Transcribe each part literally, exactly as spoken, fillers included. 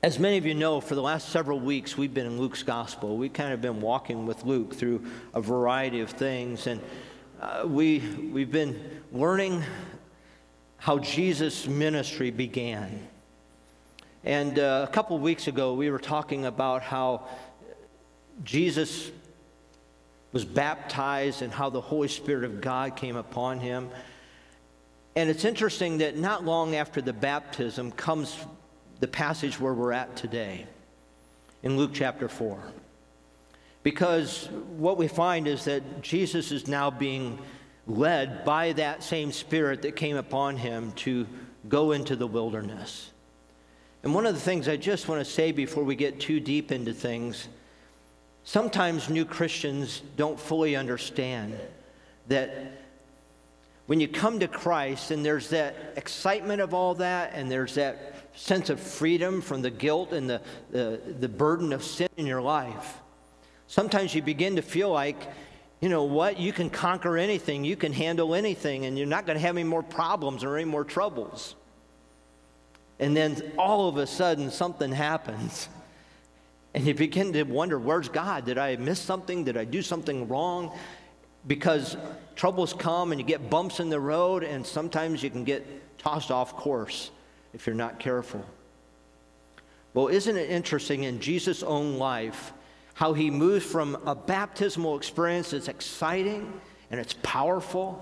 As many of you know, for the last several weeks, we've been in Luke's gospel. We've kind of been walking with Luke through a variety of things. And uh, we, we've been learning how Jesus' ministry began. And uh, a couple of weeks ago, we were talking about how Jesus was baptized and how the Holy Spirit of God came upon him. And it's interesting that not long after the baptism comes the passage where we're at today, in Luke chapter four. Because what we find is that Jesus is now being led by that same Spirit that came upon him to go into the wilderness. And one of the things I just want to say before we get too deep into things, sometimes new Christians don't fully understand that when you come to Christ and there's that excitement of all that, and there's that sense of freedom from the guilt and the, the, the burden of sin in your life, sometimes you begin to feel like, you know what, you can conquer anything, you can handle anything, and you're not going to have any more problems or any more troubles. And then all of a sudden something happens, and you begin to wonder, where's God? Did I miss something? Did I do something wrong? Because troubles come and you get bumps in the road, and sometimes you can get tossed off course if you're not careful. Well, isn't it interesting in Jesus' own life how he moves from a baptismal experience that's exciting and it's powerful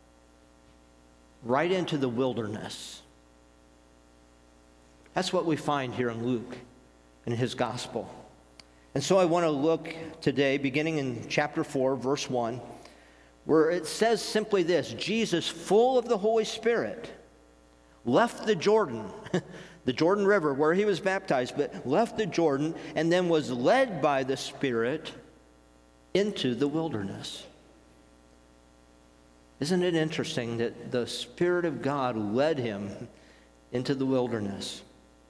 right into the wilderness? That's what we find here in Luke in his gospel. And so I want to look today, beginning in chapter four, verse one, where it says simply this: Jesus, full of the Holy Spirit, left the Jordan, the Jordan River where he was baptized, but left the Jordan and then was led by the Spirit into the wilderness. Isn't it interesting that the Spirit of God led him into the wilderness?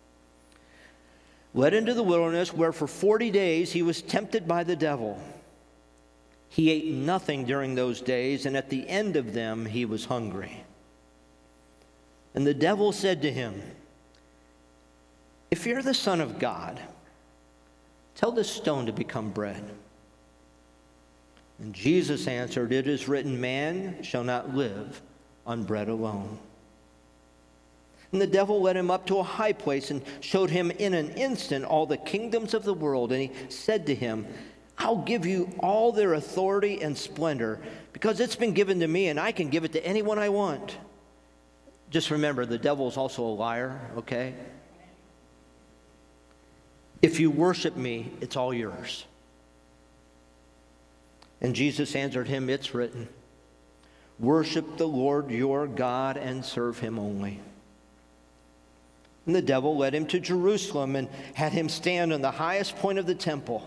Led into the wilderness, where for forty days he was tempted by the devil. He ate nothing during those days, and at the end of them he was hungry. And the devil said to him, "If you're the Son of God, tell this stone to become bread." And Jesus answered, "It is written, man shall not live on bread alone." And the devil led him up to a high place and showed him in an instant all the kingdoms of the world. And he said to him, "I'll give you all their authority and splendor, because it's been given to me, and I can give it to anyone I want." Just remember, the devil's also a liar, okay? "If you worship me, it's all yours." And Jesus answered him, "It's written, worship the Lord your God and serve him only." And the devil led him to Jerusalem and had him stand on the highest point of the temple.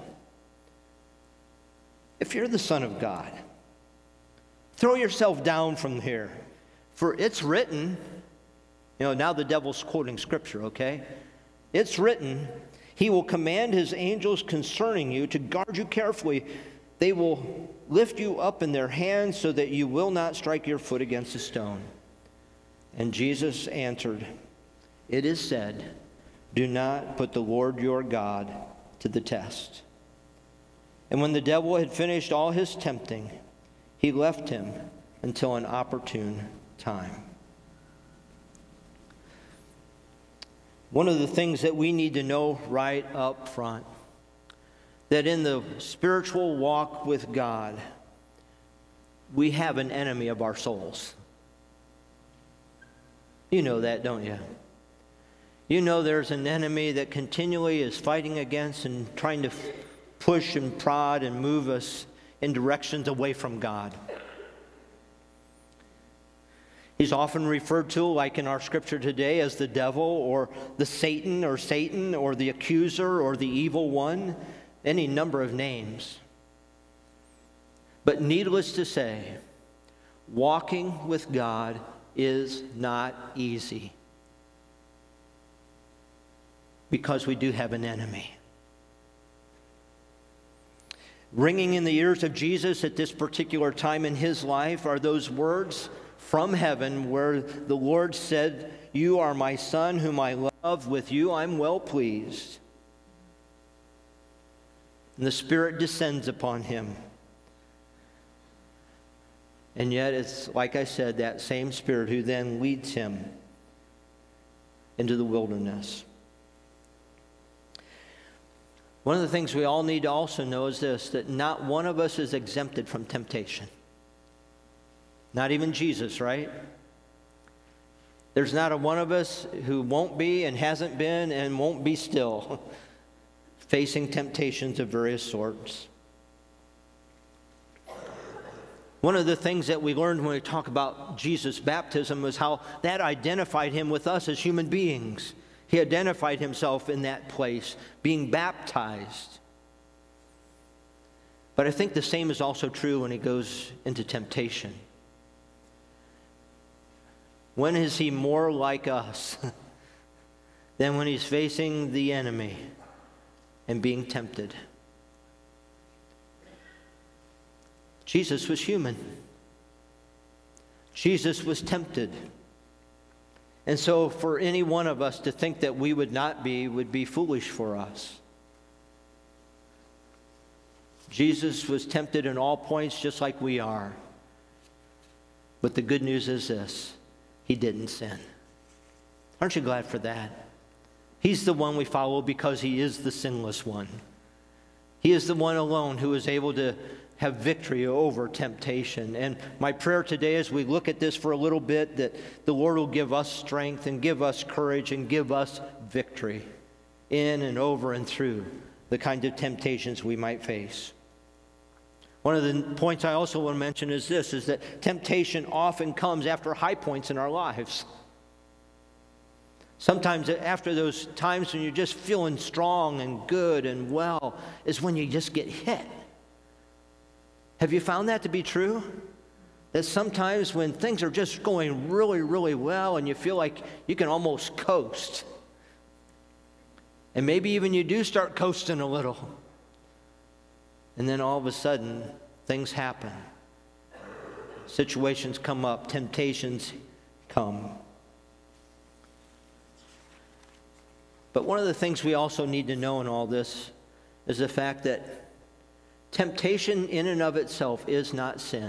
"If you're the Son of God, throw yourself down from here, for it's written," you know, now the devil's quoting scripture, okay? "It's written, he will command his angels concerning you to guard you carefully. They will lift you up in their hands so that you will not strike your foot against a stone." And Jesus answered, "It is said, do not put the Lord your God to the test." And when the devil had finished all his tempting, he left him until an opportune time. One of the things that we need to know right up front, that in the spiritual walk with God, we have an enemy of our souls. You know that, don't you? You know there's an enemy that continually is fighting against and trying to push and prod and move us in directions away from God. He's often referred to, like in our scripture today, as the devil or the Satan or Satan or the accuser or the evil one, any number of names. But needless to say, walking with God is not easy, because we do have an enemy. Ringing in the ears of Jesus at this particular time in his life are those words from heaven where the Lord said, "You are my Son whom I love. Of with you I'm well pleased. And the Spirit descends upon him. And yet it's, like I said, that same Spirit who then leads him into the wilderness. One of the things we all need to also know is this, that not one of us is exempted from temptation. Not even Jesus, right? There's not a one of us who won't be and hasn't been and won't be still facing temptations of various sorts. One of the things that we learned when we talk about Jesus' baptism was how that identified him with us as human beings. He identified himself in that place, being baptized. But I think the same is also true when he goes into temptation. When is he more like us than when he's facing the enemy and being tempted? Jesus was human. Jesus was tempted. And so for any one of us to think that we would not be would be foolish for us. Jesus was tempted in all points just like we are. But the good news is this: he didn't sin. Aren't you glad for that? He's the one we follow because he is the sinless one. He is the one alone who is able to have victory over temptation. And my prayer today as we look at this for a little bit, that the Lord will give us strength and give us courage and give us victory in and over and through the kind of temptations we might face. One of the points I also want to mention is this, is that temptation often comes after high points in our lives. Sometimes after those times when you're just feeling strong and good and well is when you just get hit. Have you found that to be true? That sometimes when things are just going really, really well and you feel like you can almost coast, and maybe even you do start coasting a little, and then all of a sudden things happen. Situations come up, temptations come. But one of the things we also need to know in all this is the fact that temptation in and of itself is not sin.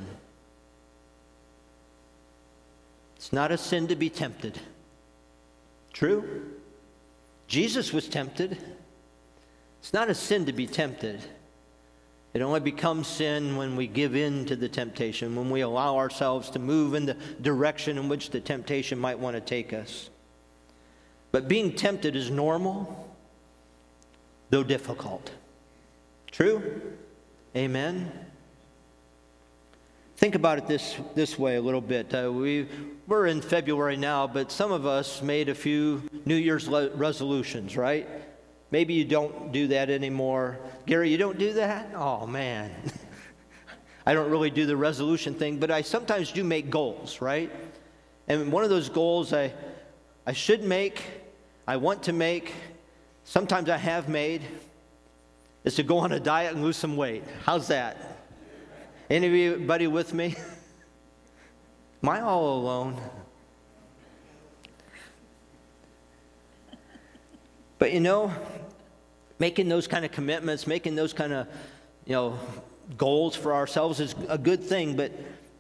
It's not a sin to be tempted. True? Jesus was tempted. It's not a sin to be tempted. It only becomes sin when we give in to the temptation, when we allow ourselves to move in the direction in which the temptation might want to take us. But being tempted is normal, though difficult. True? Amen? Think about it this, this way a little bit. Uh, we, we're in February now, but some of us made a few New Year's le- resolutions, right? Maybe you don't do that anymore. Gary, you don't do that? Oh, man. I don't really do the resolution thing, but I sometimes do make goals, right? And one of those goals I, I should make, I want to make, sometimes I have made, is to go on a diet and lose some weight. How's that? Anybody with me? Am I all alone? But you know, making those kind of commitments, making those kind of, you know, goals for ourselves is a good thing, but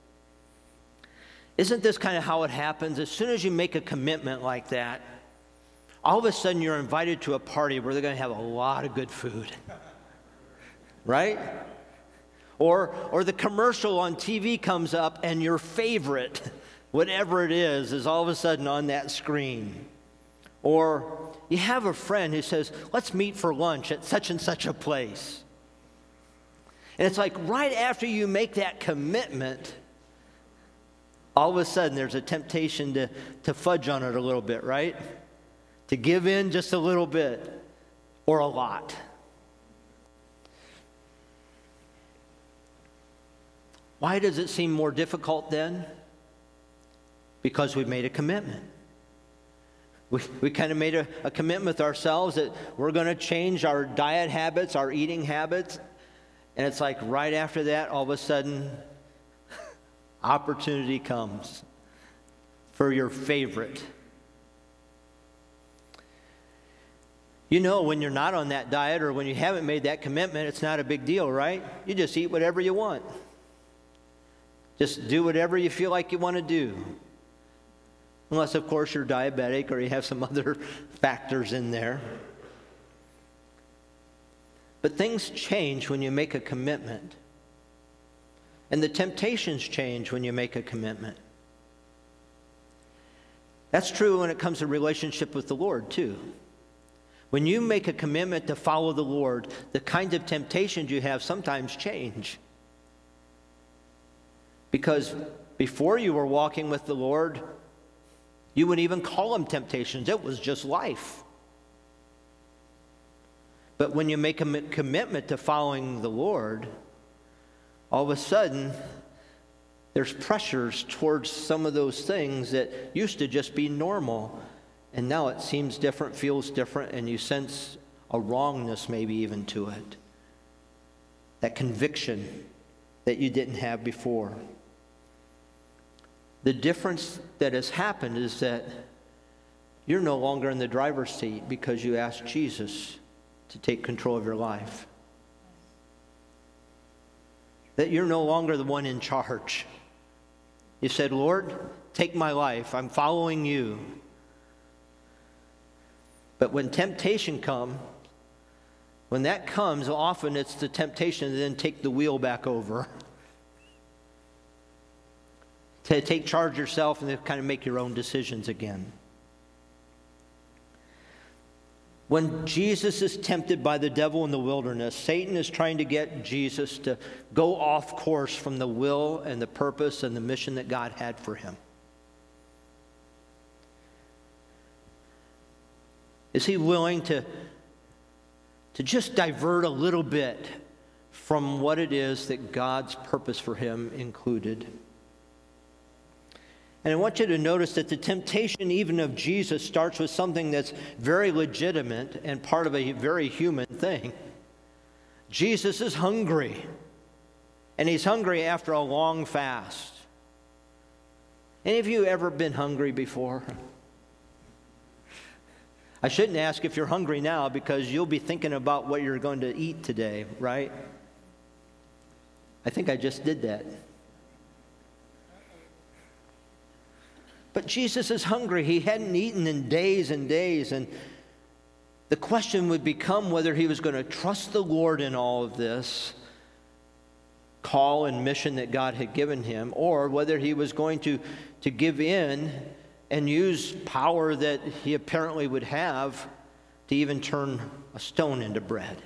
isn't this kind of how it happens? As soon as you make a commitment like that, all of a sudden you're invited to a party where they're going to have a lot of good food. Right? Or or the commercial on T V comes up and your favorite, whatever it is, is all of a sudden on that screen. Or you have a friend who says, let's meet for lunch at such and such a place. And it's like right after you make that commitment, all of a sudden there's a temptation to, to fudge on it a little bit, right? To give in just a little bit or a lot. Why does it seem more difficult then? Because we've made a commitment. We, we kind of made a, a commitment with ourselves that we're going to change our diet habits, our eating habits. And it's like right after that, all of a sudden, opportunity comes for your favorite. You know when you're not on that diet or when you haven't made that commitment, it's not a big deal, right? You just eat whatever you want. Just do whatever you feel like you want to do. Unless, of course, you're diabetic or you have some other factors in there. But things change when you make a commitment. And the temptations change when you make a commitment. That's true when it comes to relationship with the Lord, too. When you make a commitment to follow the Lord, the kinds of temptations you have sometimes change. Because before you were walking with the Lord, you wouldn't even call them temptations. It was just life. But when you make a commitment to following the Lord, all of a sudden, there's pressures towards some of those things that used to just be normal. And now it seems different, feels different, and you sense a wrongness maybe even to it. That conviction that you didn't have before. The difference that has happened is that you're no longer in the driver's seat because you asked Jesus to take control of your life. That you're no longer the one in charge. You said, Lord, take my life. I'm following you. But when temptation comes, when that comes, often it's the temptation to then take the wheel back over. To take charge yourself and to kind of make your own decisions again. When Jesus is tempted by the devil in the wilderness, Satan is trying to get Jesus to go off course from the will and the purpose and the mission that God had for him. Is he willing to, to just divert a little bit from what it is that God's purpose for him included? And I want you to notice that the temptation even of Jesus starts with something that's very legitimate and part of a very human thing. Jesus is hungry. And he's hungry after a long fast. Any of you ever been hungry before? I shouldn't ask if you're hungry now because you'll be thinking about what you're going to eat today, right? I think I just did that. But Jesus is hungry. He hadn't eaten in days and days. And the question would become whether he was going to trust the Lord in all of this call and mission that God had given him, or whether he was going to, to give in and use power that he apparently would have to even turn a stone into bread.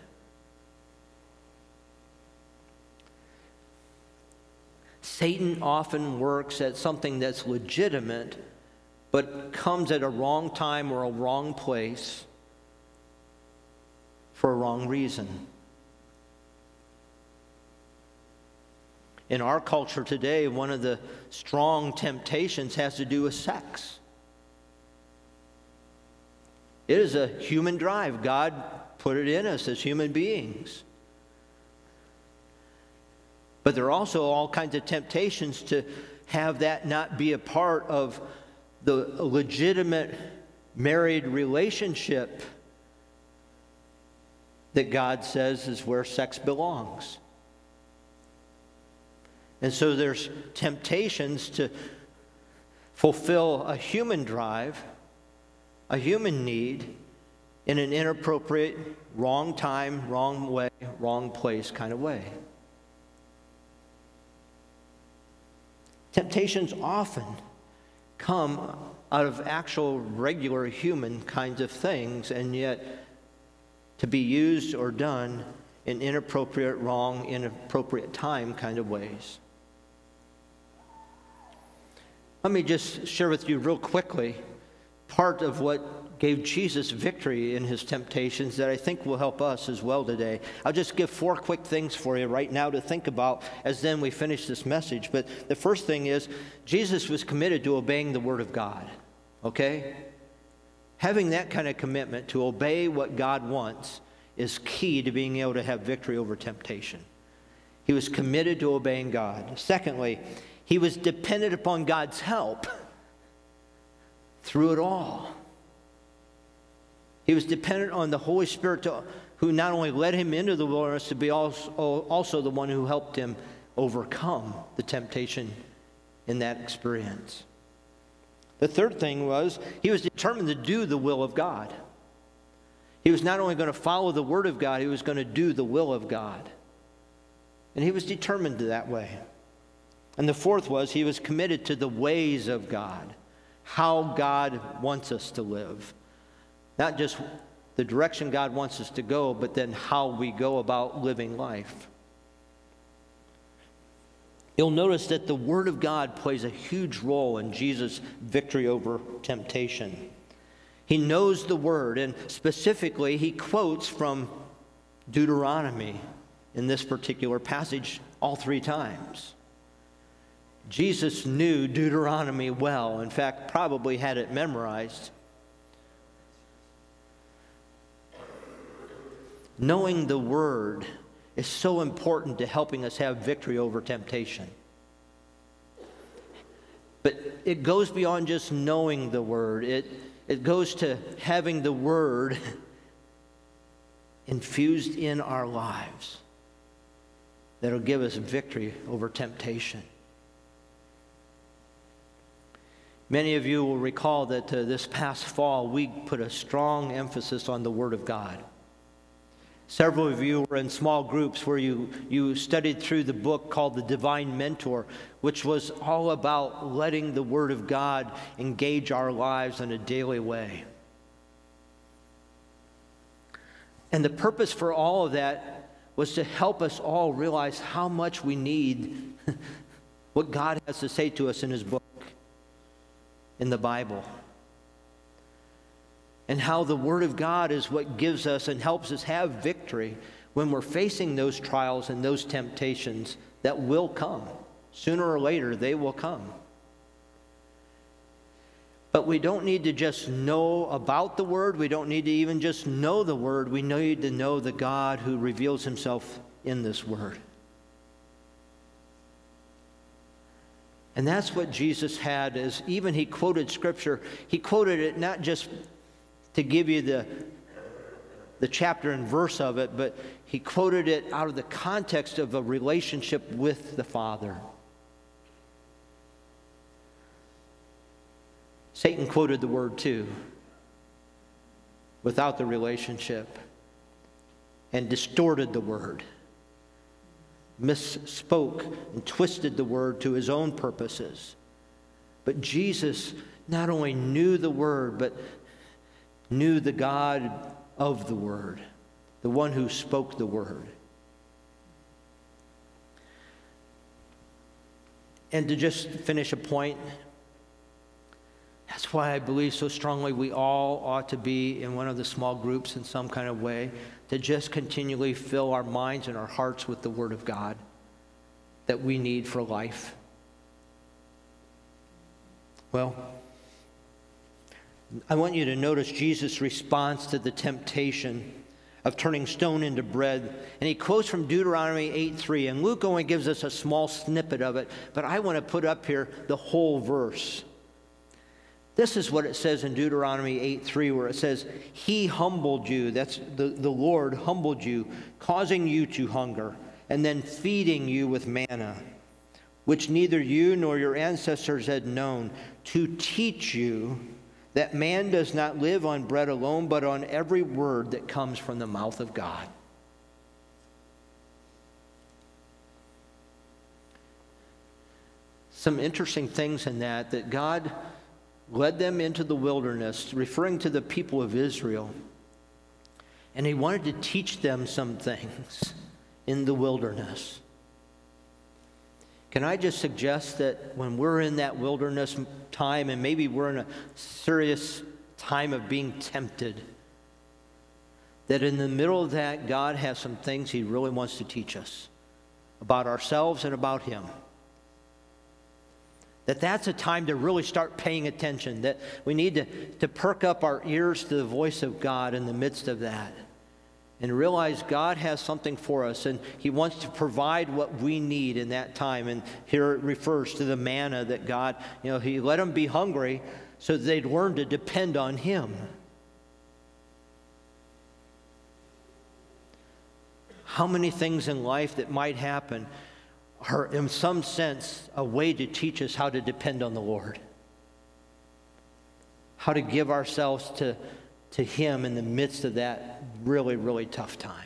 Satan often works at something that's legitimate, but comes at a wrong time or a wrong place for a wrong reason. In our culture today, one of the strong temptations has to do with sex. It is a human drive. God put it in us as human beings. But there are also all kinds of temptations to have that not be a part of the legitimate married relationship that God says is where sex belongs. And so there's temptations to fulfill a human drive, a human need, in an inappropriate, wrong time, wrong way, wrong place kind of way. Temptations often come out of actual regular human kinds of things, and yet to be used or done in inappropriate, wrong, inappropriate time kind of ways. Let me just share with you real quickly part of what gave Jesus victory in his temptations that I think will help us as well today. I'll just give four quick things for you right now to think about as then we finish this message. But the first thing is, Jesus was committed to obeying the Word of God, okay? Having that kind of commitment to obey what God wants is key to being able to have victory over temptation. He was committed to obeying God. Secondly, he was dependent upon God's help through it all. He was dependent on the Holy Spirit to, who not only led him into the wilderness, to be also, also the one who helped him overcome the temptation in that experience. The third thing was he was determined to do the will of God. He was not only going to follow the Word of God, he was going to do the will of God. And he was determined that way. And the fourth was he was committed to the ways of God, how God wants us to live. Not just the direction God wants us to go, but then how we go about living life. You'll notice that the Word of God plays a huge role in Jesus' victory over temptation. He knows the Word, and specifically, he quotes from Deuteronomy in this particular passage all three times. Jesus knew Deuteronomy well. In fact, probably had it memorized. Knowing the Word is so important to helping us have victory over temptation. But it goes beyond just knowing the Word. It, it goes to having the Word infused in our lives that'll give us victory over temptation. Many of you will recall that uh, this past fall we put a strong emphasis on the Word of God. Several of you were in small groups where you, you studied through the book called The Divine Mentor, which was all about letting the Word of God engage our lives in a daily way. And the purpose for all of that was to help us all realize how much we need what God has to say to us in His book, in the Bible. And how the Word of God is what gives us and helps us have victory when we're facing those trials and those temptations that will come. Sooner or later, they will come. But we don't need to just know about the Word. We don't need to even just know the Word. We need to know the God who reveals Himself in this Word. And that's what Jesus had, is even He quoted Scripture. He quoted it not just to give you the, the chapter and verse of it, but He quoted it out of the context of a relationship with the Father. Satan quoted the Word too, without the relationship, and distorted the Word, misspoke and twisted the Word to his own purposes. But Jesus not only knew the Word, but knew the God of the Word, the one who spoke the Word. And to just finish a point, that's why I believe so strongly we all ought to be in one of the small groups in some kind of way, to just continually fill our minds and our hearts with the Word of God that we need for life. Well, I want you to notice Jesus' response to the temptation of turning stone into bread. And he quotes from Deuteronomy eight three. And Luke only gives us a small snippet of it, but I want to put up here the whole verse. This is what it says in Deuteronomy eight three, where it says, He humbled you, that's the, the Lord humbled you, causing you to hunger, and then feeding you with manna, which neither you nor your ancestors had known, to teach you that man does not live on bread alone, but on every word that comes from the mouth of God. Some interesting things in that, that God led them into the wilderness, referring to the people of Israel. And He wanted to teach them some things in the wilderness. Can I just suggest that when we're in that wilderness time, and maybe we're in a serious time of being tempted, that in the middle of that, God has some things He really wants to teach us about ourselves and about Him. That that's a time to really start paying attention, that we need to, to perk up our ears to the voice of God in the midst of that, and realize God has something for us, and He wants to provide what we need in that time. And here it refers to the manna that God, you know, He let them be hungry so that they'd learn to depend on Him. how many things in life that might happen are, in some sense, a way to teach us how to depend on the Lord, how to give ourselves to, to Him in the midst of that really, really tough time.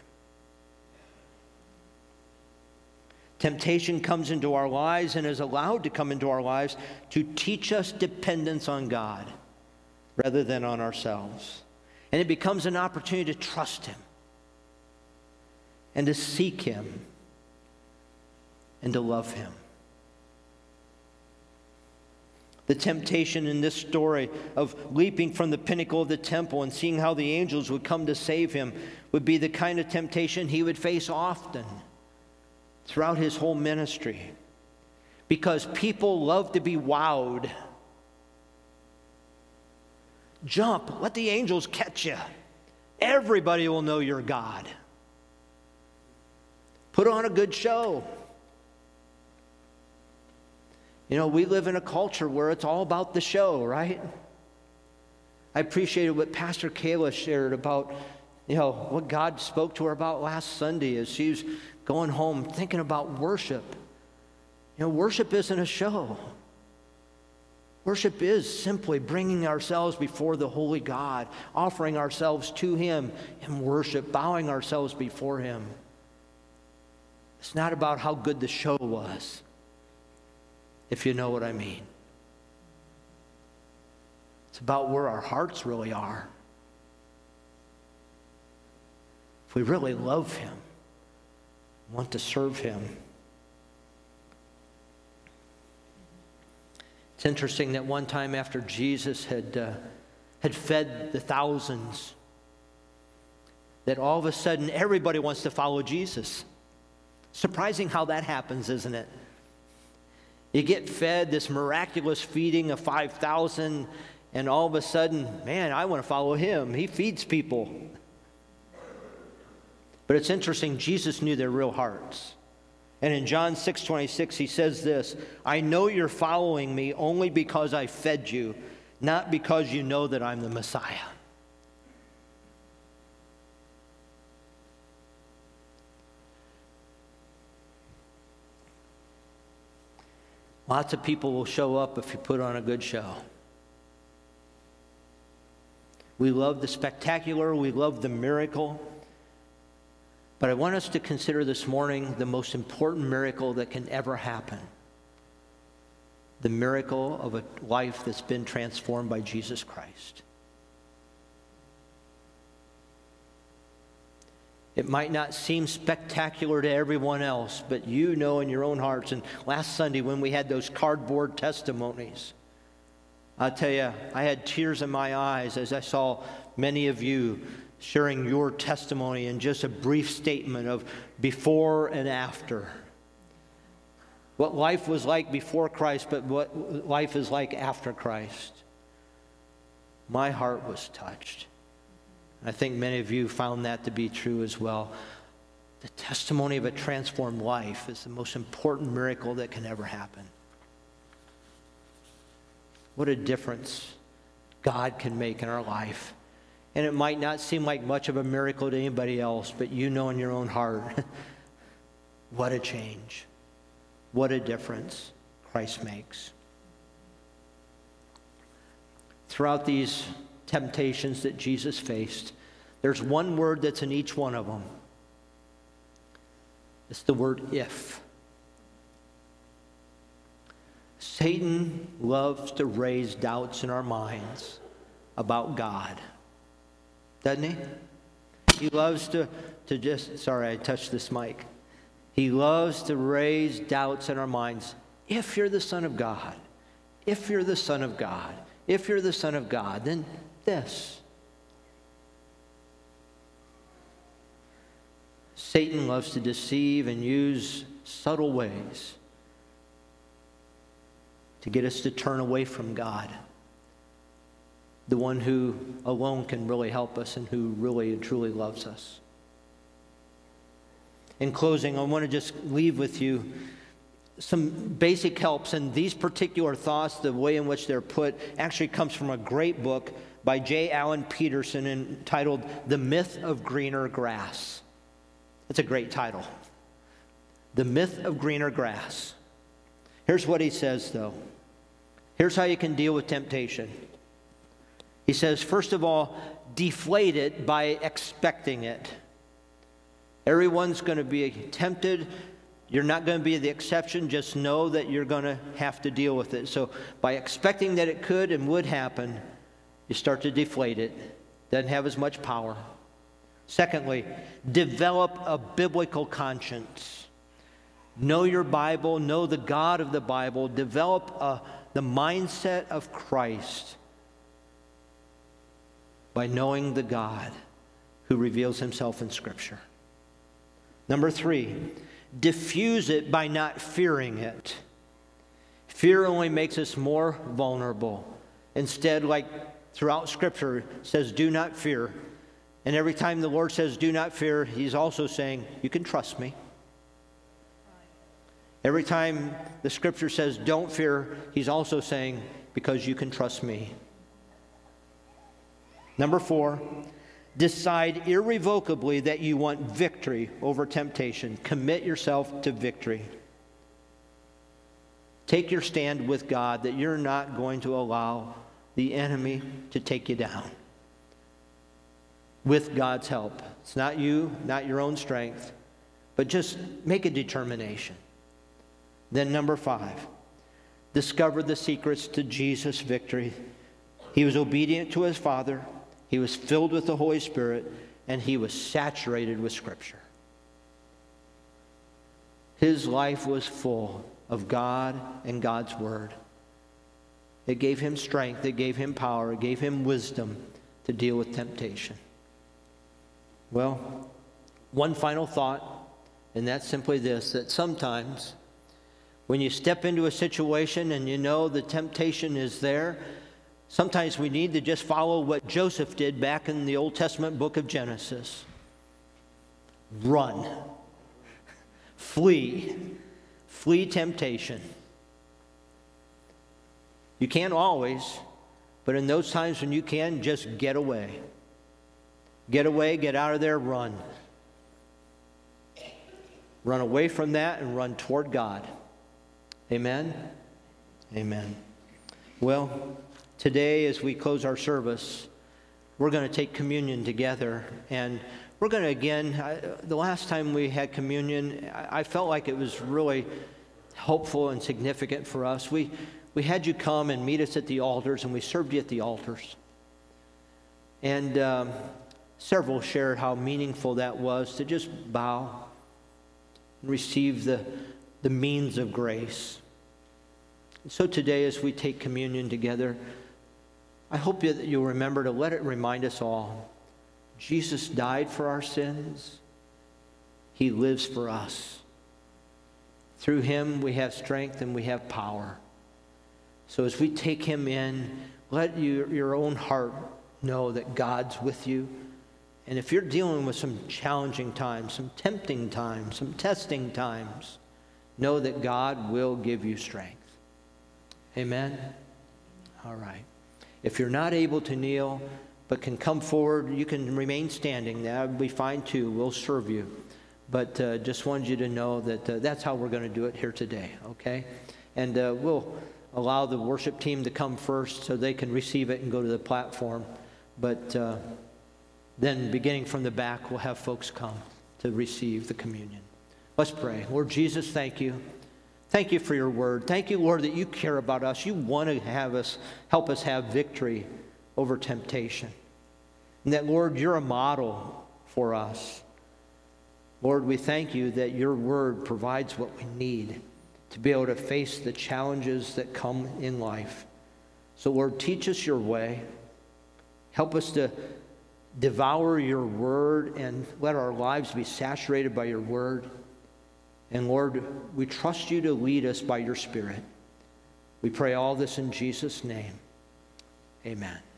Temptation comes into our lives and is allowed to come into our lives to teach us dependence on God rather than on ourselves. And it becomes an opportunity to trust Him and to seek Him and to love Him. The temptation in this story of leaping from the pinnacle of the temple and seeing how the angels would come to save him would be the kind of temptation he would face often throughout his whole ministry, because people love to be wowed. Jump, let the angels catch you. Everybody will know you're God. Put on a good show. You know, we live in a culture where it's all about the show, right? I appreciated what Pastor Kayla shared about, you know, what God spoke to her about last Sunday as she was going home thinking about worship. You know, worship isn't a show. Worship is simply bringing ourselves before the holy God, offering ourselves to Him in worship, bowing ourselves before Him. It's not about how good the show was, if you know what I mean. It's about where our hearts really are. If we really love Him, want to serve Him. It's interesting that one time after Jesus had, uh, had fed the thousands, that all of a sudden everybody wants to follow Jesus. Surprising how that happens, isn't it? You get fed this miraculous feeding of five thousand, and all of a sudden, man, I want to follow Him. He feeds people. But it's interesting, Jesus knew their real hearts. And in John six twenty-six, He says this, "I know you're following me only because I fed you, not because you know that I'm the Messiah." Lots of people will show up if you put on a good show. We love the spectacular, we love the miracle. But I want us to consider this morning the most important miracle that can ever happen. The miracle of a life that's been transformed by Jesus Christ. It might not seem spectacular to everyone else, but you know in your own hearts. And last Sunday when we had those cardboard testimonies, I'll tell you, I had tears in my eyes as I saw many of you sharing your testimony in just a brief statement of before and after. What life was like before Christ, but what life is like after Christ. My heart was touched. I think many of you found that to be true as well. The testimony of a transformed life is the most important miracle that can ever happen. What a difference God can make in our life. And it might not seem like much of a miracle to anybody else, but you know in your own heart, what a change. What a difference Christ makes. Throughout these temptations that Jesus faced, there's one word that's in each one of them. It's the word if. Satan loves to raise doubts in our minds about God. Doesn't he? He loves to, to just, sorry, I touched this mic. He loves to raise doubts in our minds. If you're the Son of God, if you're the Son of God, if you're the Son of God, then this. Satan loves to deceive and use subtle ways to get us to turn away from God, the one who alone can really help us and who really and truly loves us. In closing, I want to just leave with you some basic helps, and these particular thoughts, the way in which they're put, actually comes from a great book by J. Allen Peterson entitled The Myth of Greener Grass. That's a great title. The Myth of Greener Grass. Here's what he says, though. Here's how you can deal with temptation. He says, first of all, deflate it by expecting it. Everyone's going to be tempted. You're not going to be the exception. Just know that you're going to have to deal with it. So by expecting that it could and would happen, you start to deflate it. Doesn't have as much power. Secondly, develop a biblical conscience. Know your Bible. Know the God of the Bible. Develop a, the mindset of Christ by knowing the God who reveals himself in Scripture. Number three, diffuse it by not fearing it. Fear only makes us more vulnerable. Instead, like throughout Scripture, it says, do not fear. And every time the Lord says, do not fear, he's also saying, you can trust me. Every time the Scripture says, don't fear, he's also saying, because you can trust me. Number four, decide irrevocably that you want victory over temptation. Commit yourself to victory. Take your stand with God that you're not going to allow the enemy to take you down. With God's help. It's not you, not your own strength, but just make a determination. Then number five, discover the secrets to Jesus' victory. He was obedient to his Father. He was filled with the Holy Spirit, and he was saturated with Scripture. His life was full of God and God's Word. It gave him strength, it gave him power, it gave him wisdom to deal with temptation. Well, one final thought, and that's simply this, that sometimes when you step into a situation and you know the temptation is there, sometimes we need to just follow what Joseph did back in the Old Testament book of Genesis. Run. Flee. Flee temptation. You can't always, but in those times when you can, just get away. Get away, get out of there, run. Run away from that and run toward God. Amen? Amen. Well, today, as we close our service, we're going to take communion together. And we're going to, again, I, the last time we had communion, I, I felt like it was really helpful and significant for us. We, we had you come and meet us at the altars, and we served you at the altars. And um, several shared how meaningful that was to just bow and receive the, the means of grace. So today, as we take communion together, I hope that you'll remember to let it remind us all, Jesus died for our sins. He lives for us. Through him, we have strength and we have power. So as we take him in, let you, your own heart know that God's with you. And if you're dealing with some challenging times, some tempting times, some testing times, know that God will give you strength. Amen? All right. If you're not able to kneel but can come forward, you can remain standing. That would be fine too. We'll serve you. But uh, just wanted you to know that uh, that's how we're going to do it here today, okay? And uh, we'll allow the worship team to come first so they can receive it and go to the platform. But uh, then beginning from the back, we'll have folks come to receive the communion. Let's pray. Lord Jesus, thank you. Thank you for your word. Thank you, Lord, that you care about us. You want to have us, help us have victory over temptation. And that, Lord, you're a model for us. Lord, we thank you that your word provides what we need to be able to face the challenges that come in life. So, Lord, teach us your way. Help us to devour your word and let our lives be saturated by your word. And Lord, we trust you to lead us by your Spirit. We pray all this in Jesus' name. Amen.